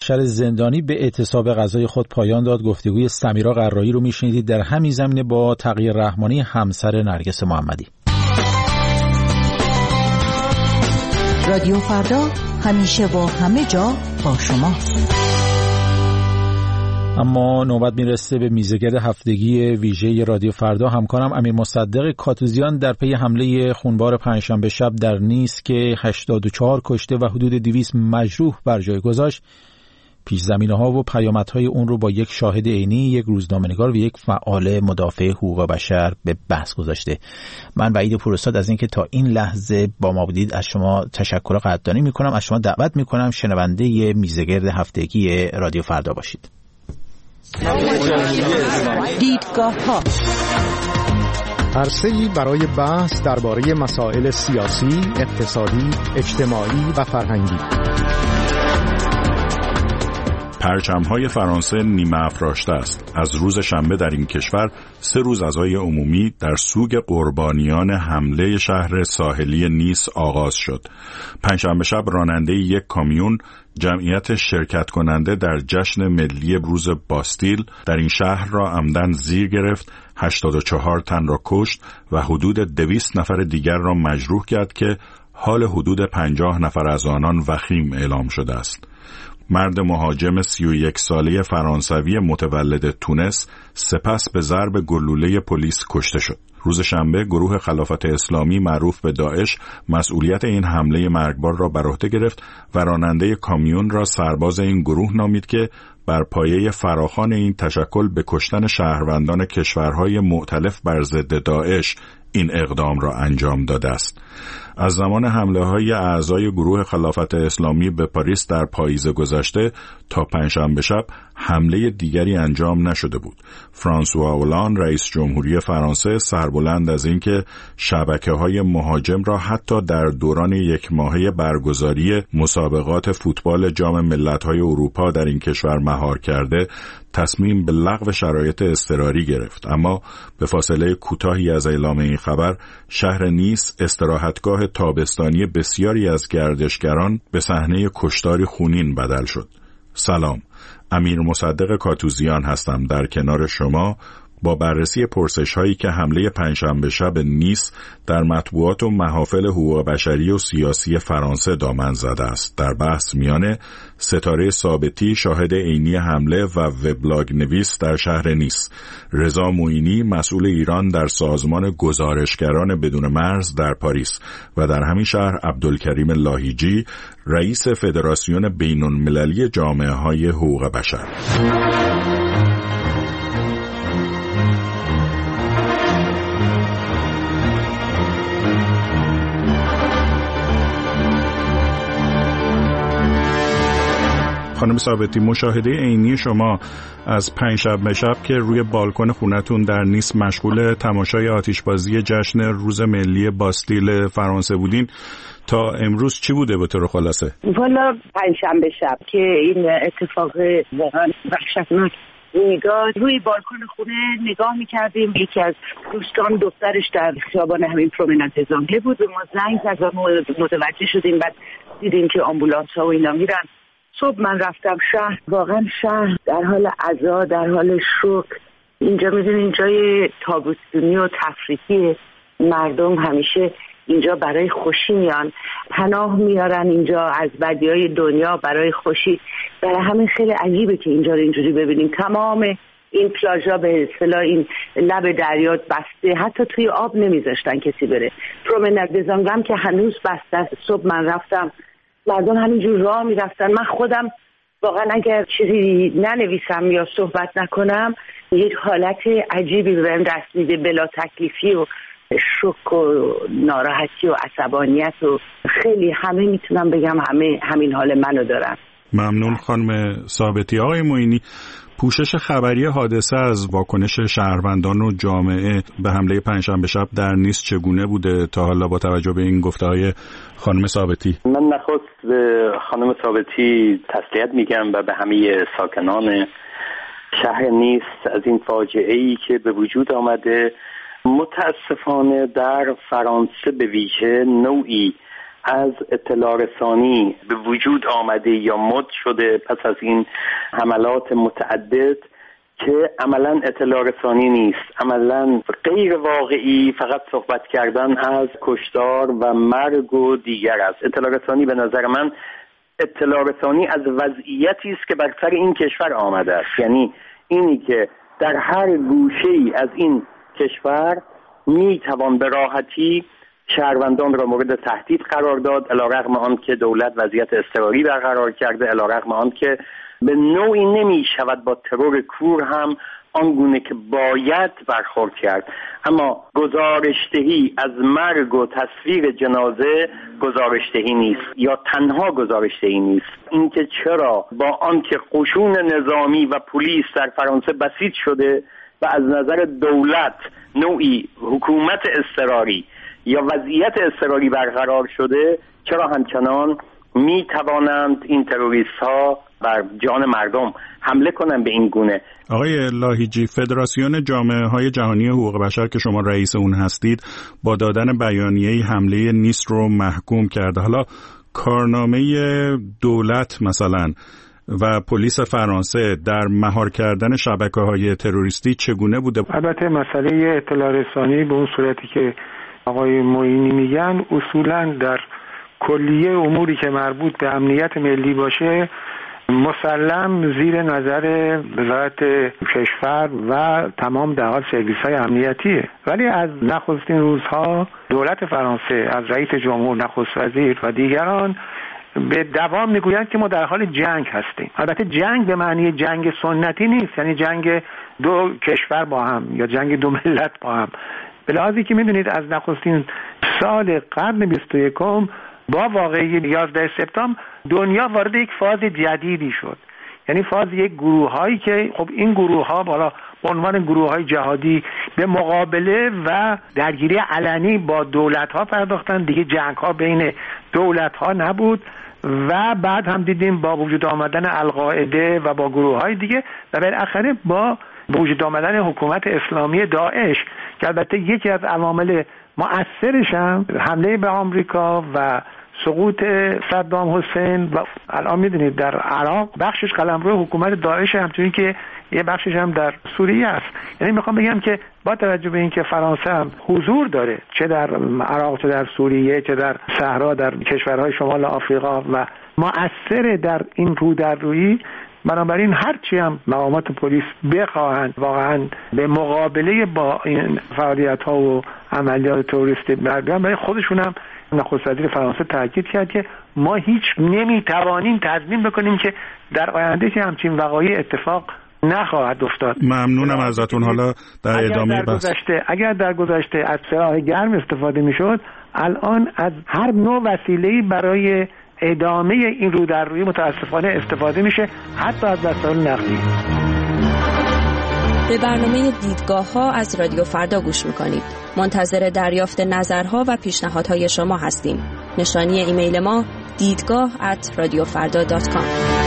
بشر زندانی به اعتصاب غذای خود پایان داد. گفتگوی سمیرا قرایی رو میشنیدید در همین زمینه با تقی رحمانی، همسر نرگس محمدی. رادیو فردا همیشه و همه جا با شما. اما نوبت میرسه به میزگرد هفتگی ویژه رادیو فردا. همکارم امیر مصدق کاتوزیان در پی حمله خونبار پنجشنبه شب در نیس که 84 کشته و حدود 200 مجروح بر جای گذاشت، پیش‌زمینه‌ها و پیامدهای اون رو با یک شاهد عینی، یک روزنامه‌نگار و یک فعال مدافع حقوق بشر به بحث گذاشته. من وحید پوراستاد از اینکه تا این لحظه با ما بودید از شما تشکر و قدردانی می‌کنم. از شما دعوت می‌کنم شنونده میزگرد هفتگی رادیو فردا باشید. دیدگاه‌ها، عرصه‌ای برای بحث درباره مسائل سیاسی، اقتصادی، اجتماعی و فرهنگی. پرچم‌های فرانسه نیمه افراشته است. از روز شنبه در این کشور 3 روز عزای عمومی در سوگ قربانیان حمله شهر ساحلی نیس آغاز شد. پنجشنبه شب راننده یک کامیون جمعیت شرکت کننده در جشن ملی روز باستیل در این شهر را عمدن زیر گرفت، 84 تن را کشت و حدود 200 نفر دیگر را مجروح کرد که حال حدود 50 نفر از آنان وخیم اعلام شده است. مرد مهاجم 31 ساله فرانسوی متولد تونس سپس به ضرب گلوله پلیس کشته شد. روز شنبه گروه خلافت اسلامی معروف به داعش مسئولیت این حمله مرگبار را بر عهده گرفت و راننده کامیون را سرباز این گروه نامید که بر پایه فراخوان این تشکل به کشتن شهروندان کشورهای مؤتلف بر ضد داعش این اقدام را انجام داده است. از زمان حمله‌های اعضای گروه خلافت اسلامی به پاریس در پاییز گذشته تا پنجشنبه شب حمله دیگری انجام نشده بود. فرانسوا اولان رئیس جمهوری فرانسه سربلند از اینکه شبکه‌های مهاجم را حتی در دوران یک ماهه برگزاری مسابقات فوتبال جام ملت‌های اروپا در این کشور مهار کرده، تصمیم به لغو شرایط اضطراری گرفت. اما به فاصله کوتاهی از اعلام این خبر، شهر نیس استراحتگاه تابستانی بسیاری از گردشگران به صحنه کشتاری خونین بدل شد. سلام، امیر مصدق کاتوزیان هستم در کنار شما با بررسی پرسش‌هایی که حمله پنجشنبه شب نیس در مطبوعات و محافل حقوق بشری و سیاسی فرانسه دامن زده است. در بحث میان ستاره ثابتی شاهد عینی حمله و وبلاگ نویس در شهر نیس، رضا معینی مسئول ایران در سازمان گزارشگران بدون مرز در پاریس و در همین شهر عبدالکریم لاهیجی رئیس فدراسیون بین‌المللی جامعه‌های حقوق بشر. خانم ثابتی، مشاهده عینی شما از پنجشنبه شب که روی بالکن خونتون در نیس مشغول تماشای آتشبازی جشن روز ملی باستیل فرانسه بودین تا امروز چی بوده به طور خلاصه؟ والا پنجشنبه شب که این اتفاق واقعا وحشتناک میداد، روی بالکن خونه نگاه میکردیم. یکی از دوستان دخترش در خیابان همین پرومناد زانگله بود، به ما زنگ زد و متوجه شدیم. بعد دیدیم که آمبولانس ها و اینا میرن. صبح من رفتم شهر، واقعا شهر در حال عزا، در حال شوک. اینجا میدونین جای تابستونی و تفریحی، مردم همیشه اینجا برای خوشی میان، پناه میارن اینجا از بدیهای دنیا برای خوشی. برای همین خیلی عجیبه که اینجا رو اینجوری ببینیم. تمام این پلاژا به اصطلاح این لب دریا بسته، حتی توی آب نمیذاشتن کسی بره. پرومناد دزانگلم که هنوز بسته است. صبح من رفتم، مردم همینجور راه میرفتن. من خودم واقعا اگر چیزی ننویسم یا صحبت نکنم یک حالت عجیبی بهم دست میده، بلا تکلیفی و شوک و ناراحتی و عصبانیت و خیلی همه میتونم بگم همین حال منو دارن. ممنون خانم ثابتی. آقای معینی، پوشش خبری حادثه از واکنش شهروندان و جامعه به حمله پنجشنبه شب در نیس چگونه بوده تا حالا با توجه به این گفته‌های خانم ثابتی؟ من نخست به خانم ثابتی تسلیت میگم و به همه ساکنان شهر نیس از این فاجعه‌ای که به وجود آمده. متاسفانه در فرانسه به ویژه نوعی از اطلاع رسانی به وجود آمده یا مد شده پس از این حملات متعدد که عملاً اطلاع رسانی نیست، عملاً غیر واقعی، فقط صحبت کردن از کشتار و مرگ و دیگر است. اطلاع رسانی به نظر من اطلاع رسانی از وضعیتی است که بر سر این کشور آمده است، یعنی اینی که در هر گوشه‌ای از این کشور میتوان به راحتی شهروندان را مورد تهدید قرار داد، علیرغم آن که دولت وضعیت اضطراری برقرار کرده، علیرغم آن که به نوعی نمی شود با ترور کور هم آنگونه که باید برخورد کرد. اما گزارشدهی از مرگ و تصویر جنازه گزارشدهی نیست یا تنها گزارشدهی نیست. اینکه چرا با آنکه قشون نظامی و پلیس در فرانسه بسیج شده و از نظر دولت نوعی حکومت اضطراری یا وضعیت اضطراری برقرار شده، چرا همچنان می توانند این تروریست ها بر جان مردم حمله کنند به این گونه؟ آقای لاهیجی، فدراسیون جامعه های جهانی حقوق بشر که شما رئیس اون هستید با دادن بیانیه حمله نیس رو محکوم کرده. حالا کارنامه دولت مثلا و پلیس فرانسه در مهار کردن شبکه‌های تروریستی چگونه بوده؟ البته مسئله اطلاع رسانی به اون صورتی که آقای معینی میگن اصولاً در کلیه اموری که مربوط به امنیت ملی باشه مسلم زیر نظر وزارت کشور و تمام در حال سرویس‌های امنیتیه. ولی از نخستین روزها دولت فرانسه، از رئیس جمهور، نخست وزیر و دیگران به دوام میگویند که ما در حال جنگ هستیم. البته جنگ به معنی جنگ سنتی نیست، یعنی جنگ دو کشور با هم یا جنگ دو ملت با هم. به لحاظی که میدونید از نخستین سال قرن 21 با واقعه 11 سپتامبر دنیا وارد یک فاز جدیدی شد، یعنی فاز یک گروه‌هایی که خب این گروه‌ها بالا به عنوان گروه‌های جهادی به مقابله و درگیری علنی با دولت‌ها پرداختن. دیگه جنگ‌ها بین دولت‌ها نبود و بعد هم دیدیم با وجود آمدن القاعده و با گروه‌های دیگه و بالاخره با وجود آمدن حکومت اسلامی داعش که البته یکی از عوامل مؤثرش هم حمله به آمریکا و سقوط صدام حسین و الان میدونید در عراق بخشش قلمرو حکومت داعش، همچنین که یه بخشش هم در سوریه است. یعنی میخوام بگم که با توجه به اینکه فرانسه هم حضور داره چه در عراق چه در سوریه چه در صحرا در کشورهای شمال آفریقا و مؤثر در این رودرویی، بنابراین هرچی هم مقامات پلیس بخواهند واقعا به مقابله با این فعالیت‌ها و عملیات تروریستی برگردن، برای خودشون هم نخست وزیر فرانسه تاکید کرد که ما هیچ نمیتوانیم تضمین بکنیم که در آینده که همچین وقایع اتفاق نخواهد افتاد. ممنونم ازتون. حالا در ادامه اگر در گذشته از سلاح گرم استفاده میشد، الان از هر نوع وسیله‌ای برای ادامه این رودرویی متاسفانه استفاده میشه، حتی از وسایل نقلیه. به برنامه دیدگاه‌ها از رادیو فردا گوش میکنید. منتظر دریافت نظرها و پیشنهادهای شما هستیم. نشانی ایمیل ما دیدگاه@radiofarda.com.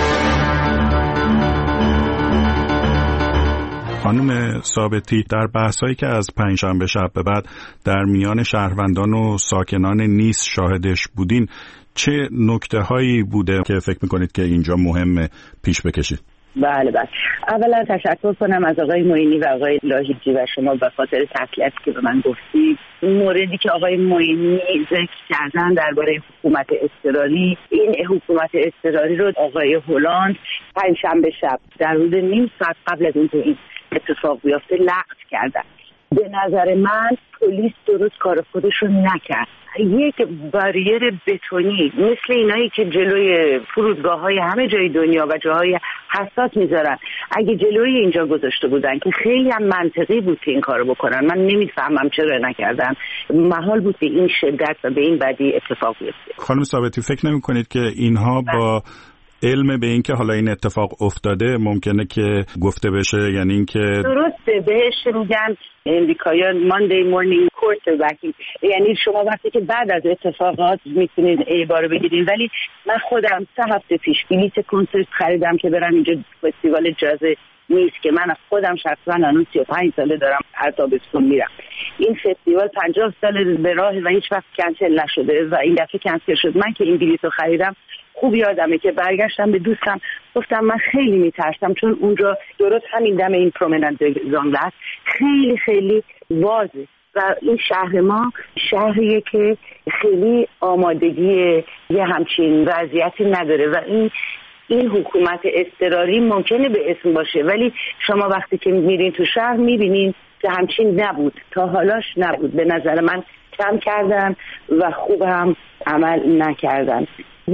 خانم ثابتی، در بحثایی که از پنجشنبه شب به بعد در میان شهروندان و ساکنان نیس شاهدش بودین، چه نکته‌هایی بوده که فکر میکنید که اینجا مهمه پیش بکشید؟ بله. اولا تشکر کنم از آقای معینی و آقای لاهیجی و شما به خاطر تسلیتی که به من گفتید. موردی که آقای معینی ذکر کردن درباره حکومت اضطراری، این حکومت اضطراری رو آقای هلند پنجشنبه شب در حدود نیم ساعت قبل از اینکه این اتفاق بیفته لغو کردن. به نظر من پلیس درست کار خودش رو نکرد. یک باریر بتونی مثل اینایی که جلوی فرودگاه‌های همه جای دنیا و جاهای حساس میذارن، اگه جلوی اینجا گذاشته بودن که خیلی هم منطقی بود که این کارو بکنن، من نمیفهمم چرا نکردن. محال بود به این شدت و به این بدی اتفاق بیفته. خانم ثابتی، فکر نمی‌کنید که اینها با علم به این که حالا این اتفاق افتاده ممکنه که گفته بشه؟ یعنی این که درسته بهش میگن امریکایان Monday morning quarterbacking، یعنی شما وقتی که بعد از اتفاقات میتونید عباره بگیرید. ولی من خودم 3 هفته پیش بلیت کنسرت خریدم که برم اینجا فستیوال جاز نیست که من خودم شخصا الان 35 ساله دارم هر تابستون میرم. این فستیوال 50 ساله به راه و هیچ وقت کنسل نشده و این دفعه کنسل شد. من که این بلیط رو خریدم خوب یادمه که برگشتم به دوستم گفتم من خیلی میترسم، چون اونجا درست همین دم این پرومننت زانگله است، خیلی خیلی واضحه و این شهر ما شهریه که خیلی آمادگی یه همچین وضعیتی نداره و این حکومت اضطراری ممکنه به اسم باشه، ولی شما وقتی که میرین تو شهر میبینین که همچین نبود، تا حالاش نبود. به نظر من کم کردن و خوب هم عمل نکردن.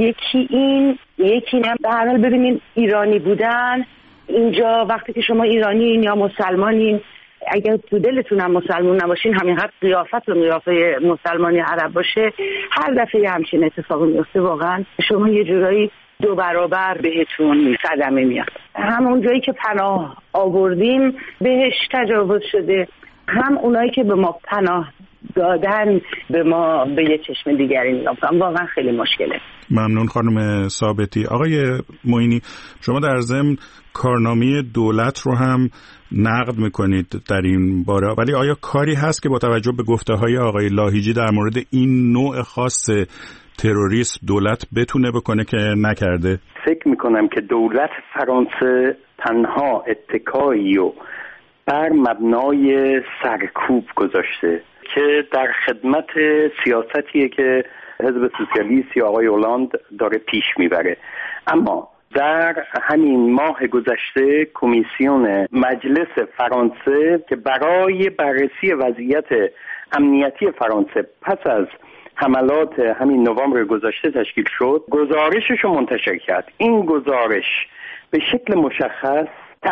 یکی هم به هر حال ببینین ایرانی بودن اینجا، وقتی که شما ایرانین یا مسلمانین، اگر تو دلتون هم مسلمان نباشین همینقدر قیافت و قیافه مسلمانی عرب باشه، هر دفعه همچین اتفاقی میفته واقعا شما یه جورایی 2 برابر بهتون صدمه میاد. همون جایی که پناه آوردیم بهش تجاوز شده، هم اونایی که به ما پناه دادن به ما به یه چشم دیگری نگاه کنن. واقعا خیلی مشکله. ممنون خانم ثابتی. آقای معینی، شما در ضمن کارنامه دولت رو هم نقد میکنید در این باره، ولی آیا کاری هست که با توجه به گفته‌های آقای لاهیجی در مورد این نوع خاص تروریسم دولت بتونه بکنه که نکرده؟ فکر میکنم که دولت فرانسه تنها اتکایی و بر مبنای سرکوب گذاشته که در خدمت سیاستیه که حزب سوسیالیست یا آقای هولند داره پیش میبره. اما در همین ماه گذشته کمیسیون مجلس فرانسه که برای بررسی وضعیت امنیتی فرانسه پس از حملات همین نوامبر گذشته تشکیل شد، گزارشش رو منتشر کرد. این گزارش به شکل مشخص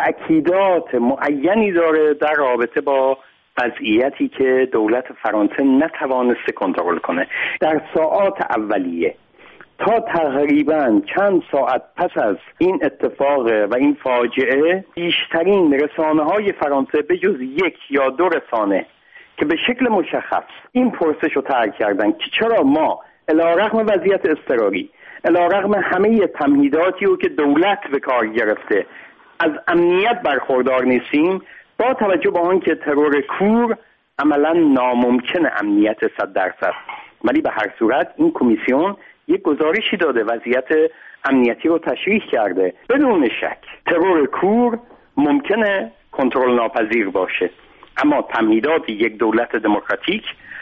تأکیدات معینی داره در رابطه با وضعیتی که دولت فرانسه نتوانسته کنترل کنه. در ساعات اولیه تا تقریبا چند ساعت پس از این اتفاق و این فاجعه، بیشترین رسانه‌های فرانسه به جز 1 یا 2 رسانه که به شکل مشخص این پرسش رو طرح کردن که چرا ما علیرغم وضعیت اضطراری، علیرغم همه تمهیداتی رو که دولت به کار گرفته، از امنیت برخوردار نیستیم، با توجه به آن که ترور کور عملا ناممکن امنیت 100%. ولی به هر صورت این کمیسیون یک گزارشی داده، وضعیت امنیتی رو تشریح کرده. بدون شک ترور کور ممکنه کنترل ناپذیر باشه، اما تمهیدات یک دولت دموکراتیک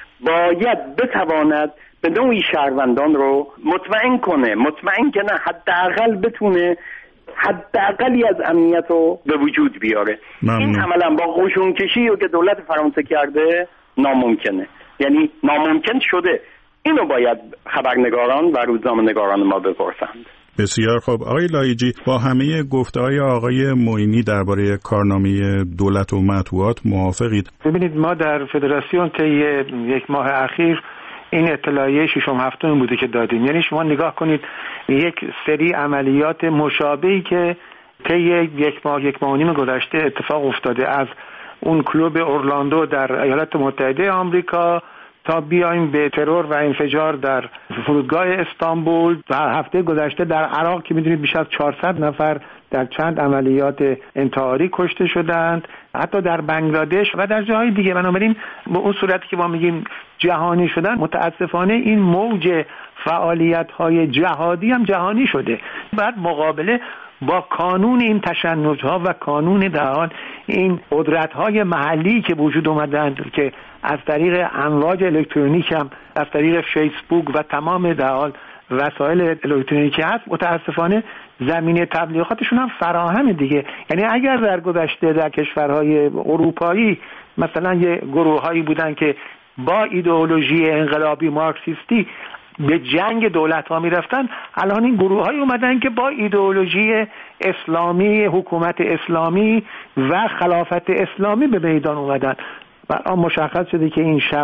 باید بتواند به نوعی شهروندان رو مطمئن که نه حداقل بتونه حداقلی از امنیت رو به وجود بیاره. این عملا با قشونکشی رو که دولت فرانسه کرده ناممکنه، یعنی ناممکن شده. اینو باید خبرنگاران و روزنامه‌نگاران ما بپرسند. بسیار خوب. آقای لاهیجی، با همه گفته‌های آقای معینی درباره کارنامه دولت و مطبوعات موافقید؟ ببینید، ما در فدراسیون طی 1 ماه اخیر این اطلاعیه 6-7 بوده که دادیم. یعنی شما نگاه کنید یک سری عملیات مشابهی که طی 1 ماه 1 ماه و نیم گذشته اتفاق افتاده، از اون کلوب اورلاندو در ایالات متحده آمریکا تا بیایم به ترور و انفجار در فرودگاه استانبول، و هفته گذشته در عراق که میدونید بیش از 400 نفر در چند عملیات انتحاری کشته شدند، حتی در بنگلادش و در جاهای دیگه. بنابراین به اون صورتی که ما میگیم جهانی شدن، متاسفانه این موج فعالیت‌های جهادی هم جهانی شده. بعد مقابله با کانون این تشنج‌ها و کانون در حال این قدرت‌های محلی که وجود اومدند که از طریق امواج الکترونیک هم، از طریق فیسبوک و تمام در حال وسایل الکترونیکی هست، متاسفانه زمینه تبلیغاتشون هم فراهم دیگه. یعنی اگر در گذشته در کشورهای اروپایی مثلا یه گروه‌هایی بودن که با ایدئولوژی انقلابی مارکسیستی به جنگ دولت‌ها می‌رفتن، الان این گروه‌هایی اومدن که با ایدئولوژی اسلامی، حکومت اسلامی و خلافت اسلامی به میدان اومدن و مشخص شده که این شخص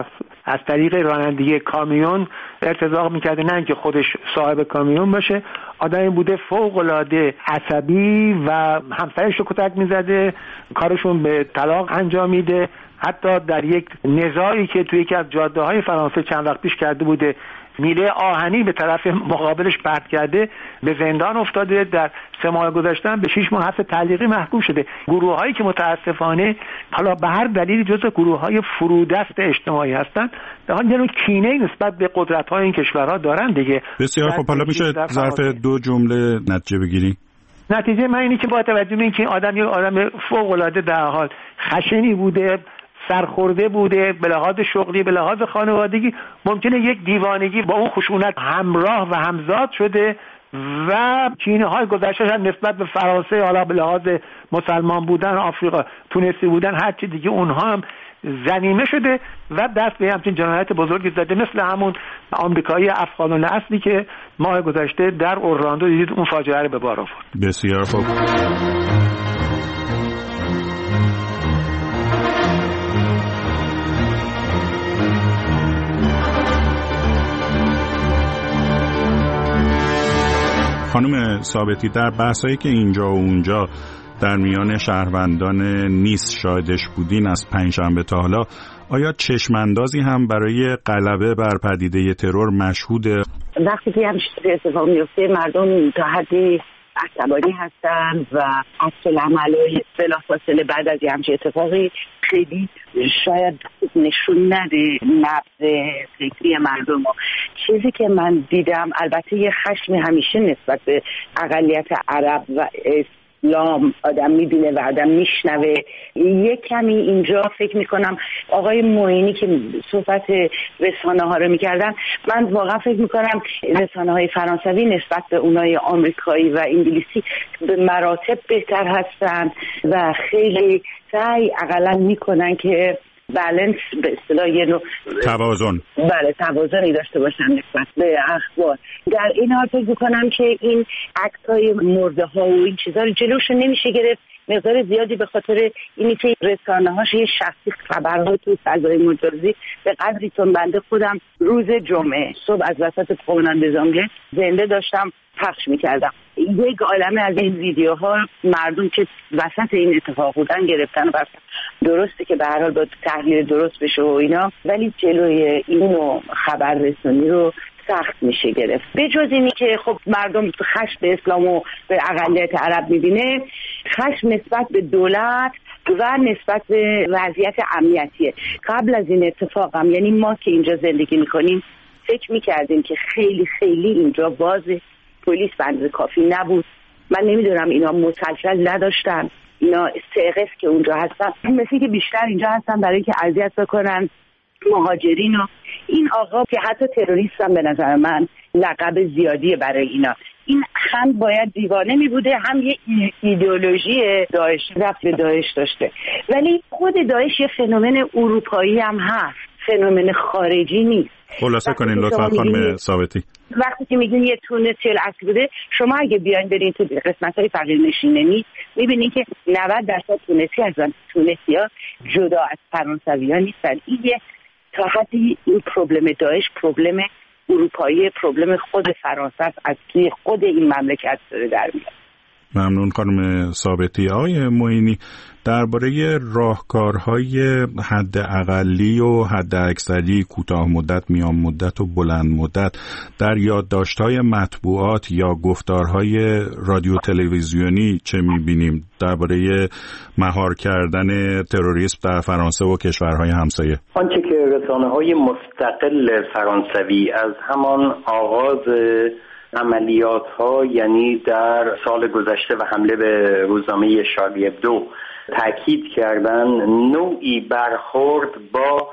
از طریق رانندگی کامیون ارتزاق میکرده، نه اینکه خودش صاحب کامیون باشه. آدمی بوده فوق‌العاده عصبی و همسرش رو کتک میزده، کارشون به طلاق انجام میده. حتی در یک نزاعی که توی یکی از جاده‌های فرانسه چند وقت پیش کرده بوده، میله آهنی به طرف مقابلش پرت کرده، به زندان افتاده. در 3 ماه گذشته به 6 ماه حبس تعلیقی محکوم شده. گروه‌هایی که متاسفانه حالا به هر دلیلی جزو گروه‌های فرودست اجتماعی هستند، در حال یعنی کینه نسبت به قدرت‌های این کشورها دارن دیگه. بسیار خب، حالا میشه ظرف 2 جمله نتیجه بگیری؟ نتیجه من اینه که با توجه به اینکه آدم یه آدم فوق‌العاده در حال خشنی بوده، سرخورده بوده، به لحاظ شغلی، به لحاظ خانوادگی، ممکنه یک دیوانگی با اون خشونت همراه و همزاد شده و کینه‌های گذشته‌اش نسبت به فرانسه، حالا به لحاظ مسلمان بودن، آفریقا، تونسی بودن، هر چی دیگه، اونها هم زنیمه شده و دست به همچین جنایت بزرگی زده، مثل همون آمریکایی افغان الاصلی که ماه گذشته در اورلاندو دیدید اون فاجعه رو به بار آورد. بسیار خوب. خانم ثابتی، در بحثایی که اینجا و اونجا در میان شهروندان نیس شاهدش بودین از پنجشنبه تا حالا، آیا چشماندازی هم برای غلبه بر پدیده ترور مشهوده؟ وقتی که همین اتفاق میفته مردم تا حدی عصبانی هستن و عکس عملای بلافاصله بعد از همین اتفاقی خیلی شاید نشون نده نبض فکری مردم. چیزی که من دیدم البته یه خشم همیشه نسبت به اقلیت عرب و اسلام آدم میبینه و آدم میشنوه. یه کمی اینجا فکر میکنم آقای معینی که صحبت رسانه ها رو میکردن، من واقعا فکر میکنم رسانه های فرانسوی نسبت به اونای آمریکایی و انگلیسی به مراتب بهتر هستن و خیلی سعی اقلا میکنن که بالانس، به اصطلاح یه نوع توازنی داشته باشن نسبت به اخبار. در این حال فکر میکنم که این عکس‌های مرده ها و این چیزا رو جلوش نمیشه گرفت. مقدار زیادی به خاطر اینی که رسانه‌هاش یه شخصی خبرها تو فضای مجازی به قدری تون بنده خودم روز جمعه صبح از وسط پرومناد زانگله زنده داشتم پخش میکردم. یک عالمه از این ویدیوها مردم که وسط این اتفاق بودن گرفتن و درسته که به هر حال با تحلیل درست بشه و اینا، ولی جلوی اینو خبر رسانی رو سخت میشه گرفت. به جز اینی که خب مردم خشم به اسلام و به اقلیت عرب میبینه، خشم نسبت به دولت و نسبت به وضعیت امنیتیه. قبل از این اتفاق هم، یعنی ما که اینجا زندگی میکنیم فکر میکردیم که خیلی خیلی اینجا باز پلیس بنده کافی نبود. من نمیدونم اینا مسلسل نداشتن، اینا سقف که اونجا هستن مثل که بیشتر اینجا هستن برای که اذیت بکنن مهاجرین و این آقا که حتی تروریست هم به نظر من لقب زیادیه برای اینا. این هم باید دیوانه می بوده، هم یه ایدئولوژی داعش رفت به داعش داشته. ولی خود داعش یه فنومن اروپایی هم هست، فنومن خارجی نیست. خلاصه کنین لطفا خانم ثابتی. وقتی که میگین یه تونسی الاصل بوده، شما اگه بیاین برین تو قسمت‌های فقیرنشینی میبینین که 90% تونسی هستن. تونسی‌ها جدا از فرانسوی‌ها نیستن. این یه تا حدی این پروبلم داعش پروبلم اروپایی، پروبلم خود فرانسه است، از توی خود این مملکت داره در میاد. ممنون خانم ثابتی. آقای معینی، درباره راهکارهای حد اقلی و حد اکثری، کوتاه مدت، میان مدت و بلند مدت در یادداشت‌های مطبوعات یا گفتارهای رادیو تلویزیونی چه می‌بینیم درباره مهار کردن تروریسم در فرانسه و کشورهای همسایه؟ آنچه که رسانه‌های مستقل فرانسوی از همان آغاز عملیات ها، یعنی در سال گذشته و حمله به روزنامه شارلی ابدو تاکید کردن، نوعی برخورد با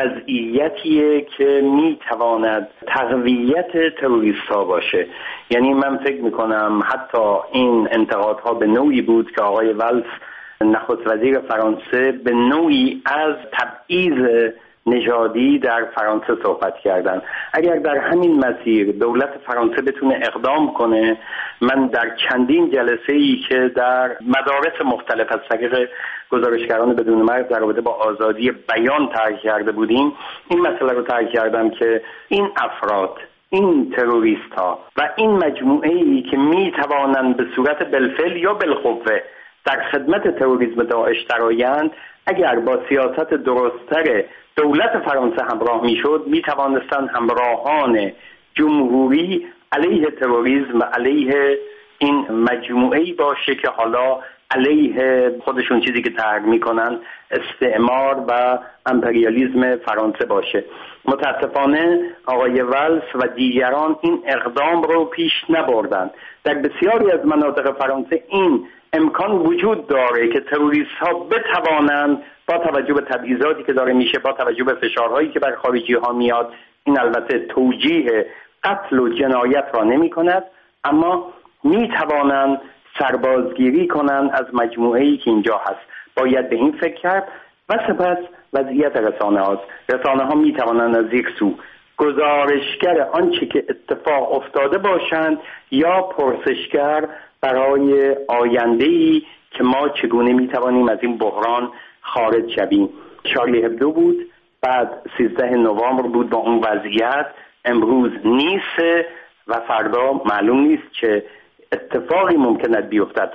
وضعیتیه که میتواند تقویت تروریست ها باشه. یعنی من فکر میکنم حتی این انتقادها به نوعی بود که آقای ولس نخست وزیر فرانسه به نوعی از تبعیض نژادی در فرانسه صحبت کردن. اگر در همین مسیر دولت فرانسه بتونه اقدام کنه، من در چندین جلسه‌ای که در مدارس مختلف از طریق گزارشگران بدون مرز در رابطه با آزادی بیان طرح کرده بودیم، این مسئله رو طرح کردم که این افراد، این تروریست ها و این مجموعه‌ای که می توانند به صورت بالفعل یا بالقوه در خدمت تروریسم داعش درآیند، اگر با سیاست درست‌تر دولت فرانسه همراه میشد، می توانستند همراهان جمهوری علیه تروریسم و علیه این مجموعه‌ای باشه که حالا علیه خودشون چیزی که طرح میکنن استعمار و امپریالیسم فرانسه باشه. متاسفانه آقای ولس و دیگران این اقدام رو پیش نبردن. در بسیاری از مناطق فرانسه این امکان وجود داره که تروریست ها بتوانند با توجه به تبعیضاتی که داره میشه، با توجه به فشارهایی که بر خارجی ها میاد، این البته توجیه قتل و جنایت را نمی کند، اما می توانند سربازگیری کنند از مجموعه‌ای که اینجا هست. باید به این فکر کرد. و سپس وضعیت رسانه هاست. رسانه ها می توانند از یک سو گزارشگر آنچه که اتفاق افتاده باشند یا پرسشگر برای آینده‌ای که ما چگونه می توانیم از این بحران خارج شویم. شارلی هبدو بود، بعد 13 نوامبر بود با اون وضعیت، امروز نیست و فردا معلوم نیست چه اتفاقی ممکن بیفتد.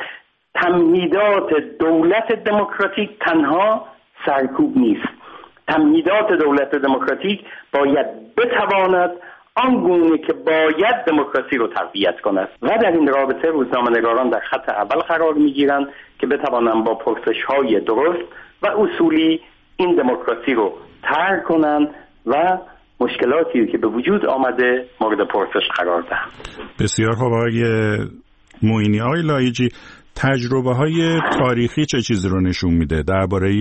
تمهیدات دولت دموکراتیک تنها سرکوب نیست. تمهیدات دولت دموکراتیک باید بتواند آنگونه که باید دموکراسی رو تقویت کند و در این رابطه روزنامه‌نگاران در خط اول قرار میگیرند که بتوانند با پرسش‌های درست و اصولی این دموکراسی رو طرح کنند و مشکلاتی که به وجود آمده مورد پرسش قرار دهند. بسیار خوب آقای معینی. آقای لایجی، تجربه‌های تاریخی چه چیزی رو نشون میده درباره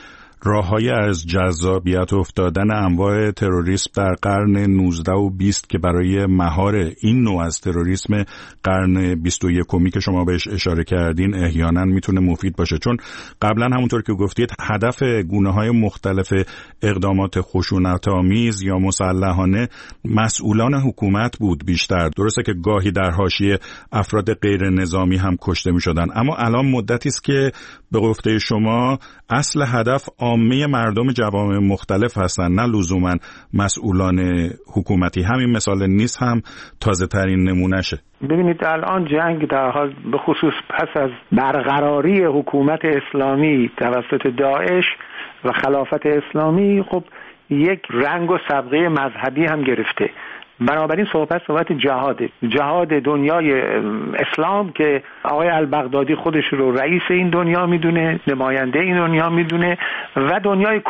راه‌های از جذابیت افتادن انواع تروریسم در قرن 19 و 20 که برای مهار این نوع از تروریسم قرن 21 که شما بهش اشاره کردین احیانا میتونه مفید باشه؟ چون قبلا همونطور که گفتید هدف گونه‌های مختلف اقدامات خشونت‌آمیز یا مسلحانه مسئولان حکومت بود بیشتر. درسته که گاهی در حاشیه افراد غیر نظامی هم کشته می‌شدن، اما الان مدتی است که به گفته شما اصل هدف عامه مردم جوامع مختلف هستن، نه لزوما مسئولان حکومتی. همین مثال نیست هم تازه ترین نمونشه. ببینید الان جنگ در حال، به خصوص پس از برقراری حکومت اسلامی توسط داعش و خلافت اسلامی، خب یک رنگ و سابقه مذهبی هم گرفته. بنابراین صحبت جهاد دنیای اسلام که آقای البغدادی خودش رو رئیس این دنیا میدونه، نماینده این دنیا میدونه، و دنیای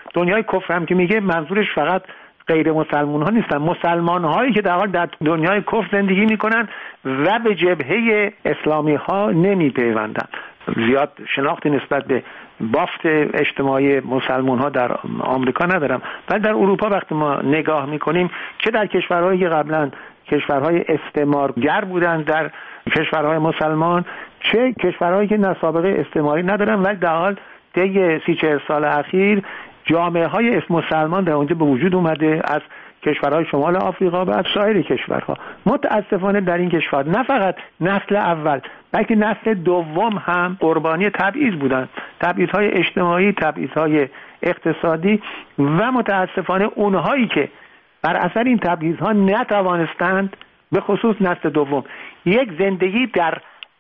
کفر هم که میگه منظورش فقط غیر مسلمان ها نیستن، مسلمان هایی که در دنیای کفر زندگی میکنن و به جبهه اسلامی ها نمیپیوندن. زیاد شناختی نسبت به بافت اجتماعی مسلمان ها در آمریکا ندارم، ولی در اروپا وقتی ما نگاه میکنیم، چه در کشورهایی که قبلا کشورهای استعمارگر بودن در کشورهای مسلمان، چه کشورهایی که سابقه استعماری ندارن، ولی در حال طی 30-40 سال اخیر جامعه های مسلمان در اونجا به وجود اومده، از کشورهای شمال آفریقا و از سایر کشورها. متاسفانه در این کشور نه فقط نسل اول بلکه نسل دوم هم قربانی تبعیض بودند، تبعیض‌های اجتماعی، تبعیض‌های اقتصادی، و متاسفانه اونهایی که بر اثر این تبعیض‌ها نتوانستند، به خصوص نسل دوم، یک زندگی در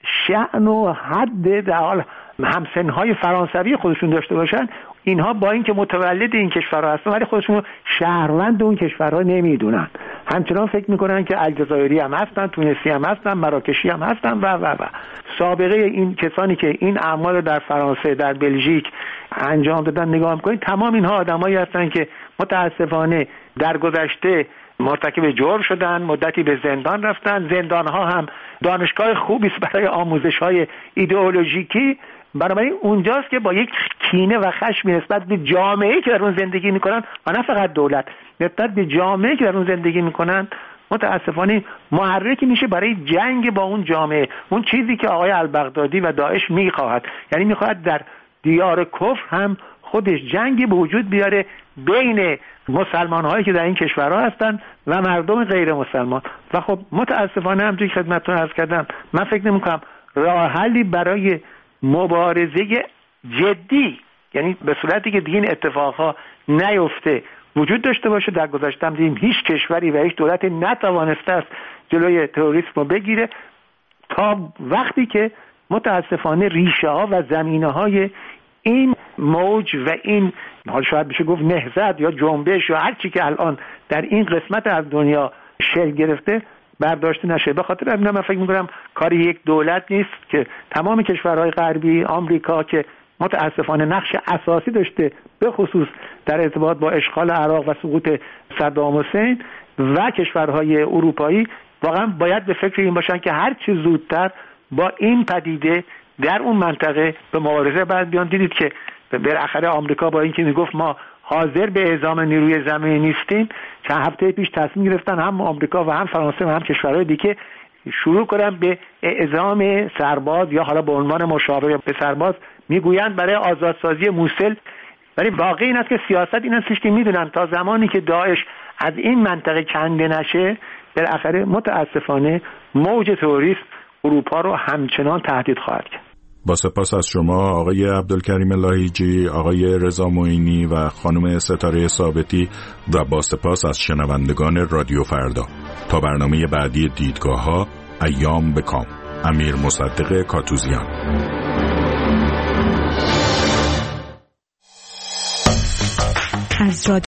شأن و حد در حال همسن‌های فرانسوی خودشون داشته باشن، اینها با اینکه متولد این کشورها هستن ولی خودشون شهروند اون کشورها نمیدونن، همچنان فکر میکنن که الجزایری هم هستن، تونسی هم هستن، مراکشی هم هستن و سابقه این کسانی که این اعمال در فرانسه، در بلژیک انجام دادن نگاه میکنید، تمام اینها آدمایی هستن که متاسفانه در گذشته مرتکب جرم شدن، مدتی به زندان رفتن. زندان‌ها هم دانشگاه خوبی است برای آموزش‌های ایدئولوژیکی. بنابراین اونجاست که با یک کینه و خشم نسبت به جامعه‌ای که در اون زندگی می‌کنن و نه فقط دولت، نسبت به جامعه‌ای که در اون زندگی می‌کنن، متاسفانه محرکی میشه برای جنگ با اون جامعه، اون چیزی که آقای البغدادی و داعش می‌خواهد. یعنی می‌خواهد در دیار کفر هم خودش جنگی به وجود بیاره بین مسلمان هایی که در این کشورها هستن و مردم غیر مسلمان. و خب متاسفانه همونطور که خدمتتون عرض کردم من فکر نمی‌کنم راه حلی برای مبارزه جدی، یعنی به صورتی که دیگه این اتفاقها نیفته، وجود داشته باشه. در گذشته هم دیدیم هیچ کشوری و هیچ دولتی نتوانسته است جلوی تروریسم رو بگیره تا وقتی که متاسفانه ریشه ها و زمینه های این موج و این حال شاید بشه گفت نهضت یا جنبش یا هر چی که الان در این قسمت از دنیا شکل گرفته برداشته نشه. به خاطر همین من فکر می‌کنم کاری یک دولت نیست که تمام کشورهای غربی، آمریکا که متاسفانه نقش اساسی داشته به خصوص در ارتباط با اشغال عراق و سقوط صدام حسین و کشورهای اروپایی، واقعا باید به فکر این باشن که هر چه زودتر با این پدیده در اون منطقه به مبارزه بعد بیان. دیدید که بالاخره آمریکا با اینکه میگفت ما حاضر به اعزام نیروی زمینی نیستیم، چند هفته پیش تصمیم گرفتن هم آمریکا و هم فرانسه و هم کشورهای دیگه شروع کردن به اعزام سرباز یا حالا به عنوان مشاور به سرباز، میگویند برای آزادسازی موصل. ولی واقعی این است که سیاست این است که میدونن تا زمانی که داعش از این منطقه کنده نشه بالاخره متاسفانه موج تروریسم اروپا رو همچنان تهدید خواهد کرد. با سپاس از شما آقای عبدالکریم لاهیجی، آقای رضا معینی و خانم ستاره ثابتی و با سپاس از شنوندگان رادیو فردا. تا برنامه بعدی دیدگاه‌ها، ایام بکام. امیر مصدق کاتوزیان. از